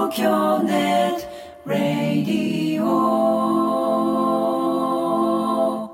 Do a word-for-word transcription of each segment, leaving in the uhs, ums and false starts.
東京ネットラディオ。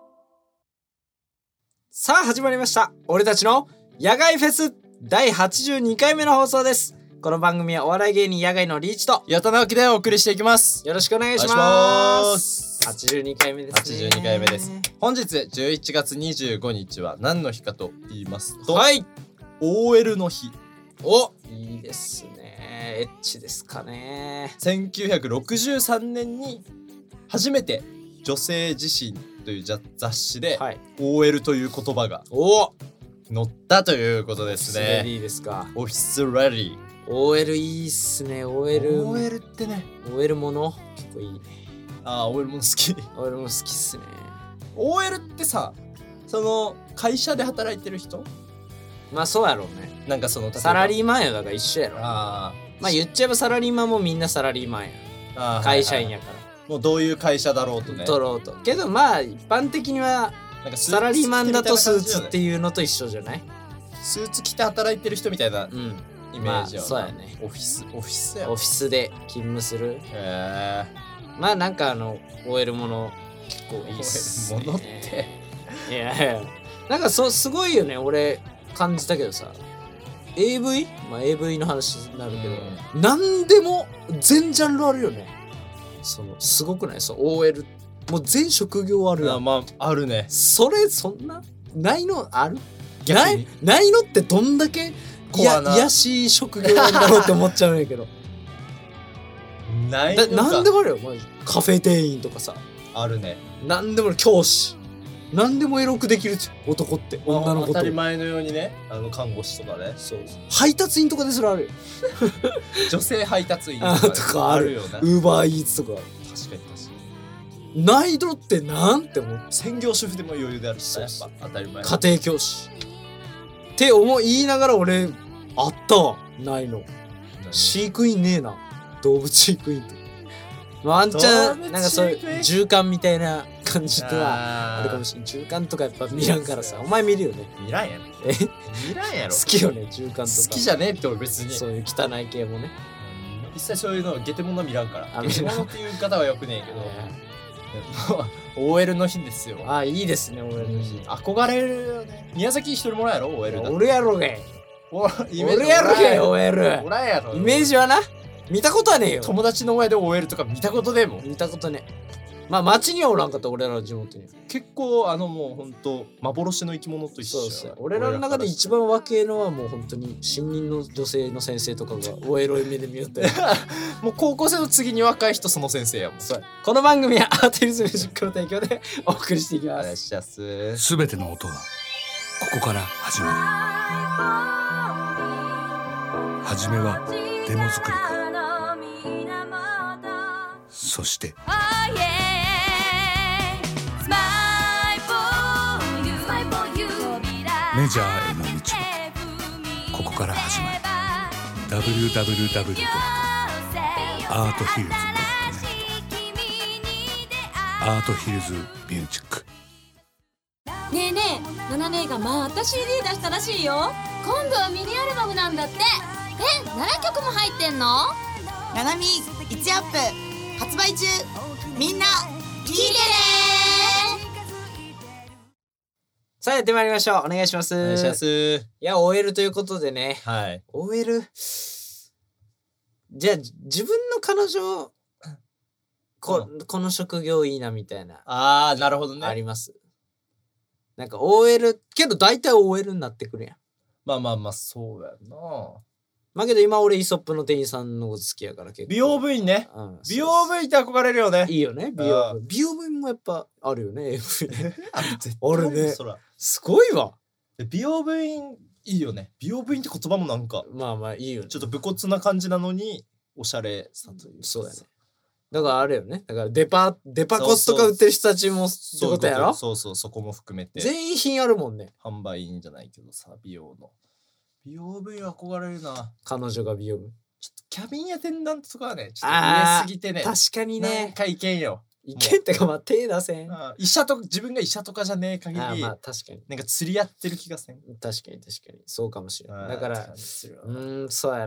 さあ始まりました。俺たちの野外フェスだいはちじゅうにかいめの放送です。この番組はお笑い芸人野外のリーチと矢田直樹でお送りしていきます。 よろしくお願いします。 お願いします。 はちじゅうにかいめですね。 はちじゅうにかいめです。本日じゅういちがつにじゅうごにちは何の日かと言いますと、 はい、 オーエル の日。 お、いいですね。エッチですかね。 せんきゅうひゃくろくじゅうさんねんに初めて女性自身という雑誌で、はい、オーエル という言葉がお載ったということですね。 オフィスレディですか。 オフィスレディ。 オーエル いいっすね。 オーエルオーエル ってね、 オーエル もの結構いいね。 ああ、 オーエル も好き。 オーエル も好きっすね。 オーエル ってさ、その会社で働いてる人、 まあそうやろうね。 なんかそのサラリーマンやだから一緒やろ。 あまあ言っちゃえばサラリーマンもみんなサラリーマンや。 あ、 会社員やから、 もうどういう会社だろうとね、 取ろうと。けどまあ一般的にはなんかサラリーマンだとスーツっていうのと一緒じゃない？ スーツ着て働いてる人みたいなうんイメージは、 まあ、そうやね。 オフィスオフィスやオフィスで勤務する。 へーまあなんかあの オーエル もの結構いいっすね。 ものっていやいやなんかそうすごいよね。俺感じたけどさ、 エーブイ？ まあ エーブイ の話になるけど、うん、なんでも全ジャンルあるよね。そのすごくない？そう オーエル もう全職業あるやん。 あ、まああるね。 それそんなないのある？ない、ないのってどんだけいや癒しい職業なんだろうって思っちゃうんやけどないのか。 なんでもあるよ、マジ。カフェ店員とかさ、 あるね。 なんでもある。教師、なんでもエロくできるじゃん、男って。女の子と当たり前のようにね。あの看護師とかね。 そうそう、配達員とかですらあるよ女性配達員とか, か, とかあるよな。ウーバーイーツとか。 確かに確かにないのってなんて思う。 専業主婦でも余裕であるし、やっぱ当たり前。 家庭教師って思い言いながら俺あったわ。ないの。飼育員ねえな。動物飼育員ってワンチャンなんかそういう獣館みたいな感じではあるかもしれん。獣館とかやっぱ見らんからさ。お前見るよね。 見らんやろ。 え見らんやろ。 好きよね、獣館とか。 好きじゃねえって俺別に。 そういう汚い系もね。 一切そういうのゲテモノ見らんから。ゲテモノっていう方はよくねえけどオーエル の日ですよ。 あ、いいですね、オーエル の日。 憧れるよね。宮崎一人もらやろ オーエル だ。 俺やろげ。 俺やろげ オーエル。 俺やろ。 イメージはな、見たことはねえよ。 友達の親で オーエル とか見たことねえもん。 見たことねえ。まあ街にはおらんかった。俺らの地元には結構あのもうほんと幻の生き物と一緒。 そうそう。俺らの中で一番若えのはもう本当に新任の女性の先生とかが オーエル を目で見よってもう高校生の次に若い人その先生やもん。 そう。この番組はアーティルズミュージックの提供でお送りしていきます。 すべての音はここから始まる。初めはデモ作りか、そしてメジャーへの道はここから始まる。 ダブリューダブリューダブリュー ドット アートヒルズ ドット ネット アートヒルズミュージック。 ねえねえ、ナナ姉がまた シーディー 出したらしいよ。今度はミニアルバムなんだって。え、ななきょくも入ってんの？ ナナミいちアップ発売中。みんな聞いてね。 さあやってまいりましょう。お願いします。 お願いします。 いや オーエル ということでね。 はい。 オーエル じゃあ自分の彼女こ, この職業いいなみたいな。 あー、なるほどね。 あります。なんか オーエル けど大体 オーエル になってくるやん。 まあまあまあそうやな。 まあけど今俺イソップの店員さんのこと好きやから結構。 美容部員ね、うん、美容部員って憧れるよね。 いいよね、美容部。美容部員もやっぱあるよね。あるね。すごいわ。 美容部員いいよね。美容部員って言葉もなんかまあまあいいよね。 ちょっと武骨な感じなのにおしゃれさという。 そうだね。だからあれよね。だからデパデパコスとか売ってる人たちもってことやろ。 そうそう、そこも含めて全員品あるもんね。 販売員じゃないけどさ、美容の美容部員憧れるな。 彼女が美容部。 ちょっとキャビンアテンダントとかはね、ちょっと上すぎてね。 確かにね。 なんかいけんよ。 いけんってかまあ手出せん。 医者と自分が医者とかじゃねえ限り、 あまあ確かになんか釣り合ってる気がせん。 確かに確かにそうかもしれない。だからうーんそうやな。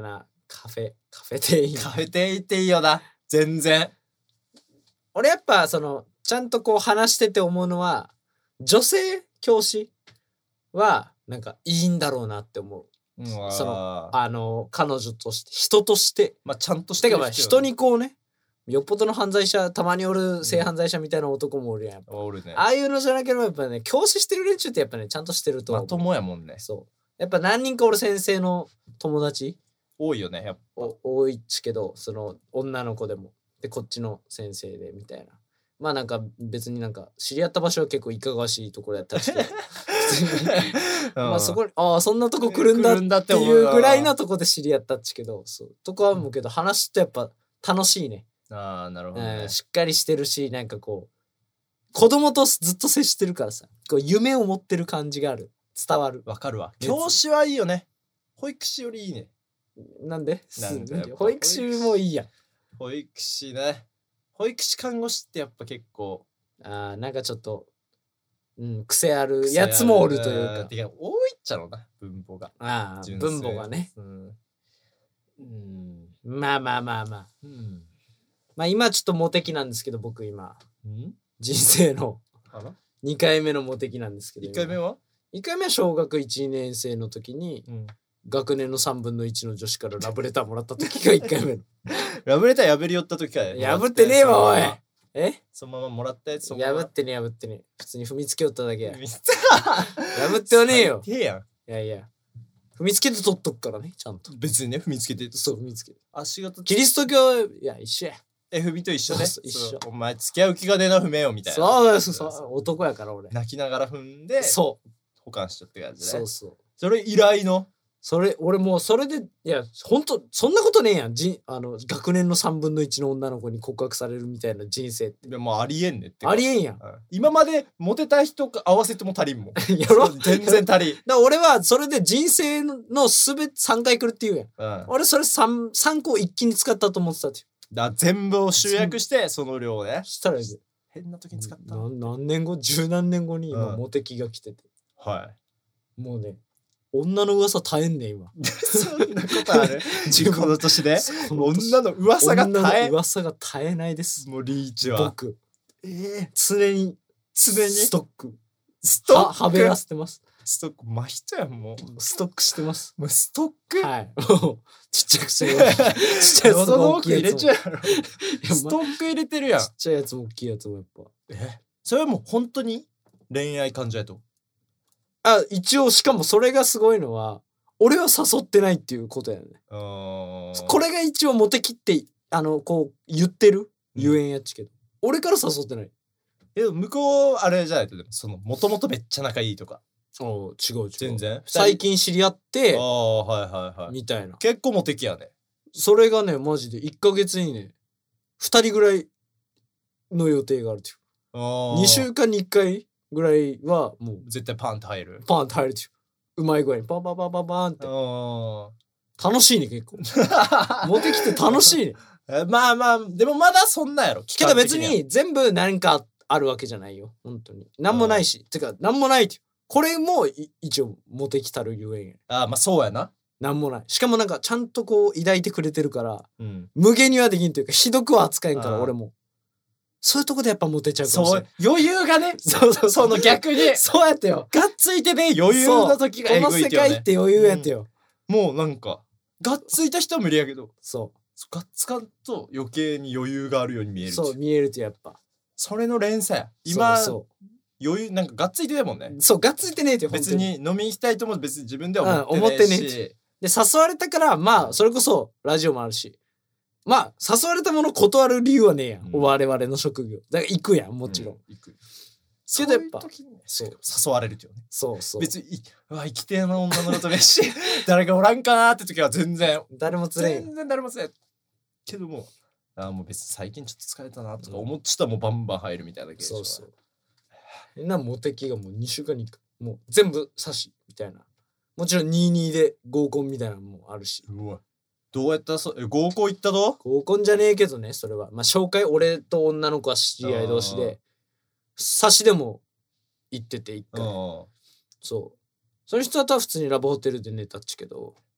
カフェカフェ店員カフェ店員っていいよな全然。 俺やっぱそのちゃんとこう話してて思うのは女性教師はなんかいいんだろうなって思う。 うん、 そのあの彼女として人としてまあちゃんとしててかまあ人にこうねよっぽどの犯罪者たまにおる性犯罪者みたいな男もおるやん、やっぱおるね。 ああいうのじゃなければやっぱね教師してる連中ってやっぱねちゃんとしてると思う。 まともやもんね。 そうやっぱ何人か俺先生の友達多いよねやっぱ。 お多いっちけどその女の子でもでこっちの先生でみたいなまあなんか別になんか知り合った場所は結構いかがわしいところやったりしてまあそこにああそんなとこ来るんだっていうぐらいのとこで知り合ったっちけどそうとこはもうけど話ってやっぱ楽しいね。 ああなるほどね、 うん、しっかりしてるしなんかこう子供とずっと接してるからさこう夢を持ってる感じがある伝わる。 わかるわ。教師はいいよね。保育士よりいいね。 なんでなんかやっぱ保育士もいいやん。 保育士ね。保育士看護師ってやっぱ結構あーなんかちょっと、うん、癖あるやつもおるというか。 てか多いっちゃろな分母が。 ああ純粋分母がね、 うんうん、まあまあまあまあうんまあ今ちょっとモテ期なんですけど僕今うん人生のあらにかいめのモテ期なんですけどいっかいめは、 いっかいめは小学いちねん生の時にうん、 学年のさんぶんのいちの女子からラブレターもらった時がいっかいめのラブレター破り寄った時から破ってねえわおいえそのままもらったやつそのまま破ってね破ってね普通に踏みつけよっただけや見つ破ってはねえよ。 最低やん。 いやいや踏みつけて取っとくからねちゃんと別にね踏みつけてそう踏みつけて足型キリスト教いや一緒やえ踏みと一緒ね。 そうそう一緒そうお前付き合う気がねえな踏めよみたいな。 そうそうそう男やから俺泣きながら踏んでそう保管しちゃって感じね。 そうそうそれ以来のそれ俺もうそれでいやほんとそんなことねえやんじあの学年のさんぶんのいちの女の子に告白されるみたいな人生ってでもうありえんねってありえんやんうん今までモテた人合わせても足りんもんやろそう全然足りん、 だから俺はそれで人生のすべてさんかい来るって言うやんうん、だか俺それ 3, 3個一気に使ったと思ってたってら全部を集約してその量ねそしたらね変な時に使った、 な何年後十何年後に今うんモテ期が来てて、 はいもうね女の噂絶えんねん今そんなことある自分この年でこの年女の噂が女絶えの噂が絶えないですもうリーチは僕えー、 常に常にストックストックははべらせてますストック真人やんもうストックしてますもうストック、 はいもうちっちゃくしてるちっちゃいやつ喉のも大きい奥入れやつもちゃうやろストック入れてるやんちっちゃいやつも大きいやつもやっぱえそれはもう本当に恋愛感情やとあ一応しかもそれがすごいのは俺は誘ってないっていうことやねあーこれが一応モテきってあのこう言ってるうん言えんやっちけど、俺から誘ってないえ向こうあれじゃないとでもそのもともとめっちゃ仲いいとかお違う違う全然最近知り合ってああはいはいはいみたいな結構モテ期やねそれがねマジでいっかげつにねふたりぐらいの予定があるっていうにしゅうかんにいっかいぐらいはもう絶対パンって入るパンって入るっていううまい具合にパンパンパンパンパンってあ楽しいね結構ーモテきて楽しいねえまあまあでもまだそんなやろけど別期間的はに全部何かあるわけじゃないよ本当に何もないし、てか何もないっていうこれもい一応モテきたるゆえんやあーまあそうやな何もないしかもなんかちゃんとこう抱いてくれてるからうん無限にはできんというかひどくは扱えんからあー俺もそういうとこでやっぱモテちゃうかもしそれないう余裕がねそうそうその逆にそうやってよがっついてね余裕の時がそうこの世えぐいってよね界って余裕やってよ、 もうなんかがっついた人は無理やけどそがっつかんと余計に余裕があるように見えうるそう見えるとやっぱそれの連鎖や今そ余裕なんかがっついてるもんねうそうがっついてねえってよ別に飲み行きたいとも別に自分ではうん思ってねえし、 思ってねで誘われたからまあそれこそラジオもあるしまあ誘われたもの断る理由はねえやん、 うん我々の職業だから行くやんもちろん、 う行くけどやっぱそういう時にねそう誘われるっていうねそうそう別にいうわ生きてえな女の子と飯誰かおらんかなって時は全然誰も釣れんよ全然誰もせんけどもあーもう別に最近ちょっと疲れたなとか思っちゃったらもうバンバン入るみたいな現象そうそうみんなモテ期がもうにしゅうかんにいっかいもう全部刺しみたいなもちろんにじゅうにで合コンみたいなのもあるしうわどうやったらそえ合コン行ったど合コンじゃねえけどねそれはまあ紹介俺と女の子は知り合い同士で刺しでも行ってて一回うんそうその人だとは普通にラブホテルで寝たっちけど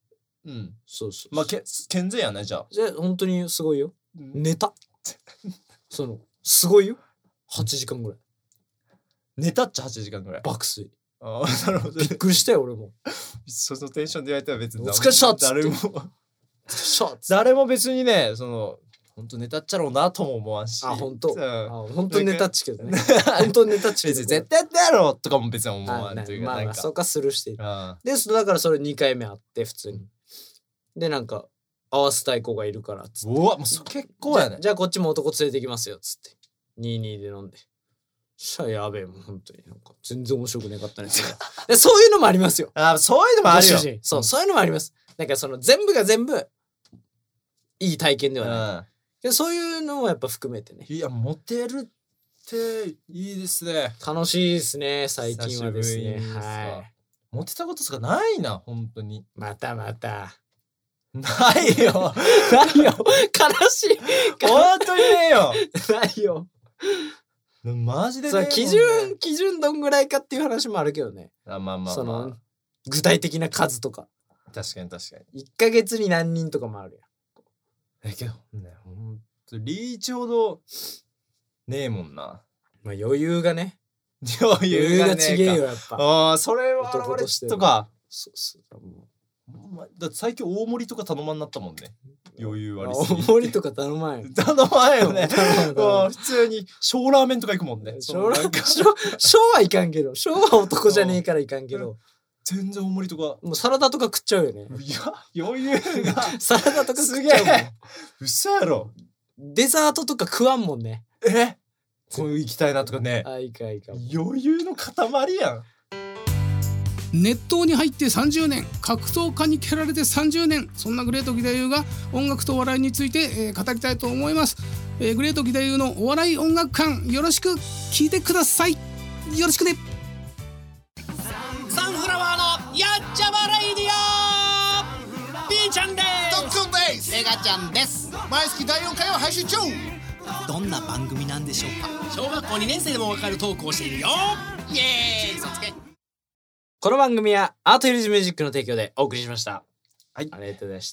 うんそうそうまあけ健全やねじゃあじゃあ本当にすごいよ。寝たそのすごいよ。はちじかんぐらい寝たっちゃはちじかんぐらい爆睡。 ああなるほどびっくりしたよ俺も。 そのテンションで言われたら別にお疲れっしたっつって誰もシャーツ誰も別にねその本当寝たっちゃろうなとも思わんしあ本当。 うんあ本当に寝たっちけどね。本当に寝たっちけど。 別に絶対やってやろうとかも別に思あわんというかまあなんかまあそうかスルーしている。 あでそだからそれにかいめあって普通に。でなんか合わせたい子がいるからっつって。 うわもうそ結構やねじゃじゃあこっちも男連れてきますよっつってにたいにで飲んでしゃやべえもう本当になんか全然面白くなかったねでそういうのもありますよ。 あそういうのもあるよご主人そう、そういうのもあります。なんかその全部が全部いい体験ではない、 うでそういうのもやっぱ含めてねんいやモテるっていいですね楽しいですね最近はですね。 久しぶりにさはいモテたことしかないな本当にまたまたないよないよ悲しい本当にねえよないよマジでねそう基準基準どんぐらいかっていう話もあるけどね。 あまあまあそのま具体的な数とかあ確かに確かにいっかげつに何人とかもあるやん。 だけどねほんとリーチほどねえもんなまあ余裕がね余余裕がちげえよやっぱ。 ああそれは男としてとかそうそうもお前だって最近大盛りとか頼まんなったもんね余裕うありすぎて大盛りとか頼まんよ。 頼まんよね頼まん頼まんうん普通に小ラーメンとか行くもんね小なんか小小はいかんけど小は男じゃねえからいかんけど全然大盛りとかもうサラダとか食っちゃうよね。 いや余裕がサラダとかすげ食っちゃうもんえ嘘やろデザートとか食わんもんね。 えこういう行きたいなとかねあいかんいかん。 余裕の塊やん熱湯に入ってさんじゅうねん、格闘家に蹴られてさんじゅうねん、そんなグレート義太夫が音楽とお笑いについて、えー、語りたいと思います、えー、グレート義太夫のお笑い音楽館よろしく聞いてください。よろしくね。 サンフラワーのやっちゃまレイディオピーちゃんですドックンですメガちゃんです。 毎月だいよんかいを配信中。 どんな番組なんでしょうか。小学校にねん生でもわかるトークをしているよ。イエーイ嘘つけ。 この番組はアートヒルズミュージックの提供でお送りしました。 はいありがとうございました。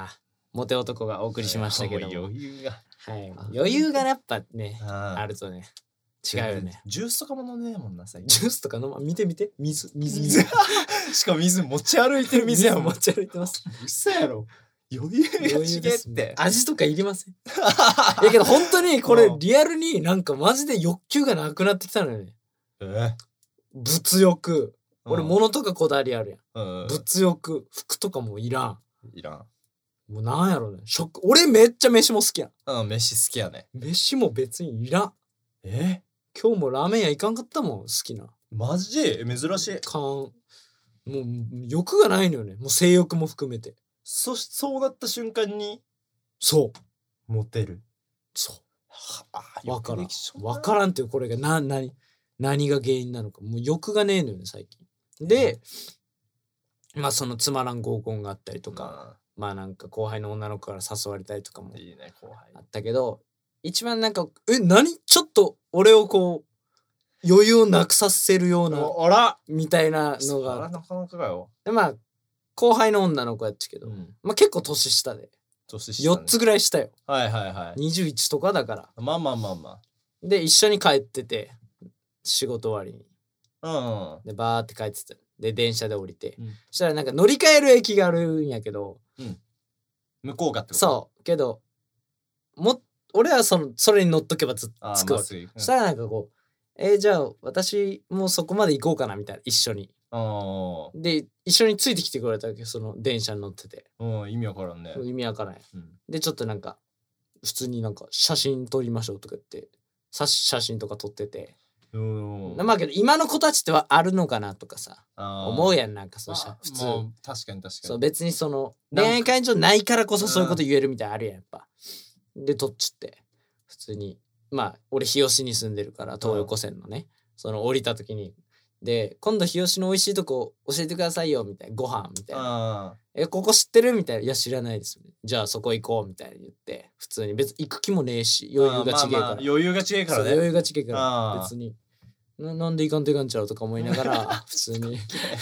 モテ男がお送りしましたけども、 もう余裕がはい、余裕がやっぱねああるとね違うよね。 ジュースとかも飲んでねえもんな最近ジュースとか飲ま見て見て水水水しかも水持ち歩いてる水やもん持ち歩いてます。 嘘やろ余裕が余ちげっ裕ですねて味とかいりません。いやけど本当にこれうんリアルになんかマジで欲求がなくなってきたのよね。 え物欲。俺うん物とかこだわりあるやん。 うん物欲服とかもいらん。 いらんもうなんやろね。食俺めっちゃ飯も好きやん。 うん飯好きやね飯も別にいらん。 え今日もラーメン屋行かんかったもん好きな。 マジ珍しいかんもう欲がないのよね。もう性欲も含めて。 そしそうなった瞬間にそうモテるそうわからんよくできちゃうなわからんっていうこれがな何何が原因なのかもう欲がねえのよね最近で、まあそのつまらん合コンがあったりとか、まあなんか後輩の女の子から誘われたりとかもいいね後輩あったけど一番なんかえ何ちょっと俺をこう余裕をなくさせるようなあらみたいなのそがらなかなかかよでまあ後輩の女の子やったけど、 うんまあ結構年下で年下ねよっつぐらい下よはいはいはいにじゅういちとかだからまあまあまあまで一緒に帰ってて仕事終わりにあでバーって帰ってたで電車で降りて、 うんそしたらなんか乗り換える駅があるんやけどうん向こうがってことそうけども俺はそのそれに乗っとけばつあつくわけまっすぐ行くそしたらなんかこうえーじゃあ私もうそこまで行こうかなみたいな一緒にあで一緒についてきてくれたわけその電車に乗っててあうん意味わからんね意味わからないうんでちょっとなんか普通になんか写真撮りましょうとか言ってさ写真とか撮っててうんまあけど今の子たちってはあるのかなとかさ思うややんなんかそうしたら普通確かに確かにそう別にそのなんか恋愛感情ないからこそそういうこと言えるみたいなのあるやんやっぱで撮っちって普通にまあ俺日吉に住んでるから東横線のねその降りた時にで今度日吉の美味しいとこ教えてくださいよみたいなご飯みたいなあえここ知ってるみたいないや知らないですじゃあそこ行こうみたいに言って普通に別に行く気もねえし余裕がちげえから、 まあまあ余裕が違えからねそう余裕がちげえかあーら別にななんでいかんといかんちゃうとか思いながら普通に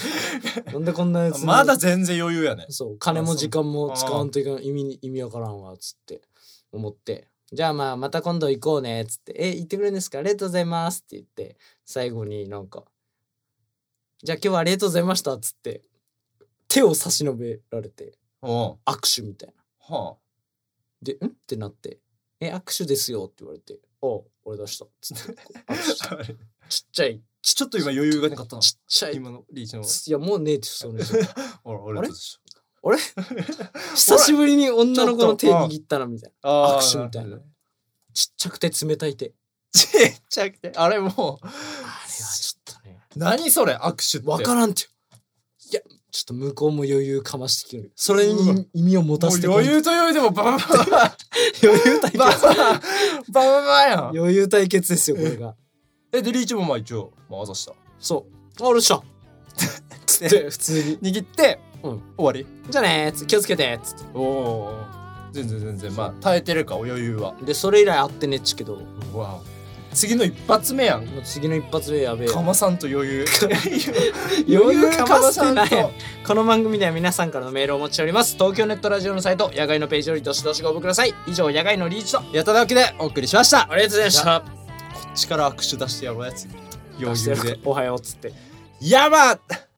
なんでこんなやつまだ全然余裕やね。 そう金も時間も使わんといかん意味に意味わからんわつって思って、じゃあまあまた今度行こうねっつって、え行ってくれるんですか、ありがとうございますって言って、最後になんかじゃあ今日はありがとうございましたっつって手を差し伸べられて握手みたいな、はあ、でんってなって、え握手ですよって言われて、おう俺出したっつって握手ちっちゃいちょっと今余裕がなかったな。 ちっちゃい今のリーチの。 いやもうねえってそれあれあれ久しぶりに女の子の手握ったなみたいな、握手みたいな、ちっちゃくて冷たい手、 ちっちゃくてあれもうあれはちょっとね、 何それ握手ってわからんって。いやちょっと向こうも余裕かましてきる、それに意味を持たせて、 余裕と余裕でもババババ余裕対決バババババやん、 余裕対決ですよこれが。 えでリーチもまあ一応まああざした、 そうあれしたつって普通に握って、 うん、 終わりじゃあねーつ気をつけてっつって、 おお全然全然まあ耐えてるかお余裕は。 でそれ以来会ってねっちけど、 うわ次の一発目やん。 もう次の一発目やべえ、 かまさんと余裕余裕かましてない。この番組では皆さんからのメールをお待ちしております。東京ネットラジオのサイト野外のページよりどしどしご応募ください。以上野外のリーチとやっただけでお送りしました。 ありがとうございました。 こっちから握手出してやろうやつ余裕でおはようっつってやばっ